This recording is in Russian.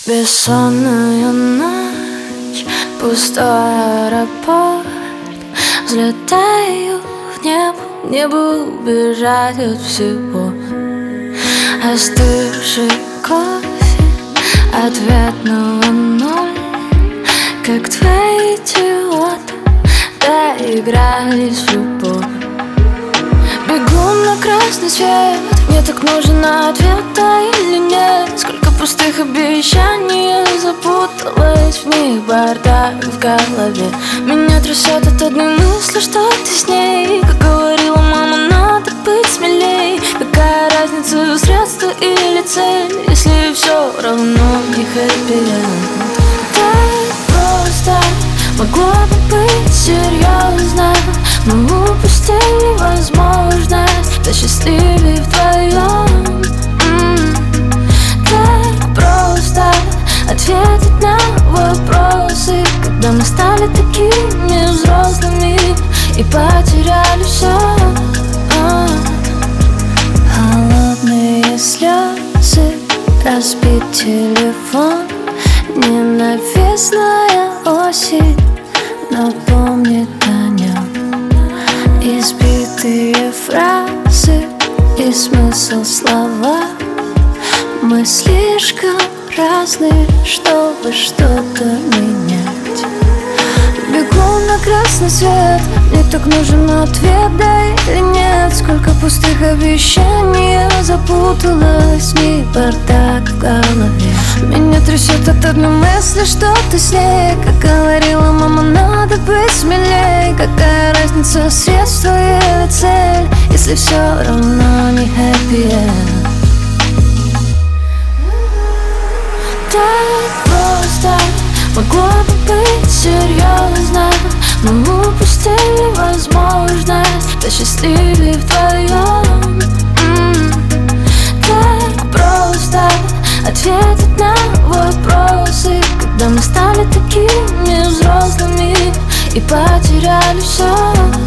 Бессонная ночь, пустой аэропорт. Взлетаю в небо убежать от всего. Остывший кофе, ответного ноль. Как твои идиоты доигрались в любовь. Бегу на красный свет, мне так нужен ответ, да или нет. Сколько пустых обещаний, я запуталась в них, бардак в голове. Меня трясет от одной мысли, что ты с ней. Как говорила мама, надо быть смелей. Какая разница, средство или цель, если все равно не хэппи-энд? Так просто могло бы быть серьезно. Мы упустили возможность быть счастливее вдвоем. Так просто ответить на вопросы, когда мы стали такими взрослыми и потеряли все. Холодные слезы, разбит телефон, ненавистная осень напомнит о нем. Избитые фразы и смысл слова. Мы слишком разные, чтобы что-то менять. Бегу на красный свет, мне так нужен ответ, да или нет. Сколько пустых обещаний, я запуталась в них, бардак в голове. Меня трясет от одной мысли, что ты с ней. Как говорила мама, надо быть смелей. Какая разница, средство или цель, если все равно не хэппи-энд? Так просто могло бы быть серьезно. Мы упустили возможность быть счастливее вдвоем. Так просто ответить на вопросы, когда мы стали такими взрослыми и потеряли все.